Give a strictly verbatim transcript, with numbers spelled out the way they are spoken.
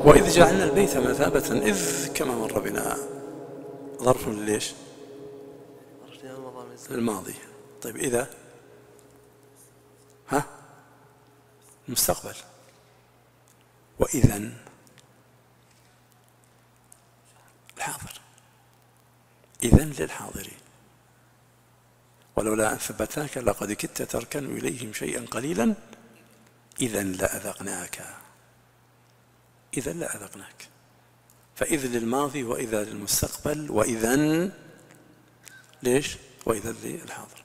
وإذ جعلنا البيت مثابة إذ كما مر بنا ظرف ليش؟ الماضي. طيب إذا ها المستقبل. وإذن الحاضر. إذن للحاضرين. ولولا أن ثبتناك لقد كدت تركن إليهم شيئا قليلا إذن لأذقناك. إذن لأذقناك. فإذ للماضي وإذا للمستقبل وإذن ليش؟ وإذا للحاضر.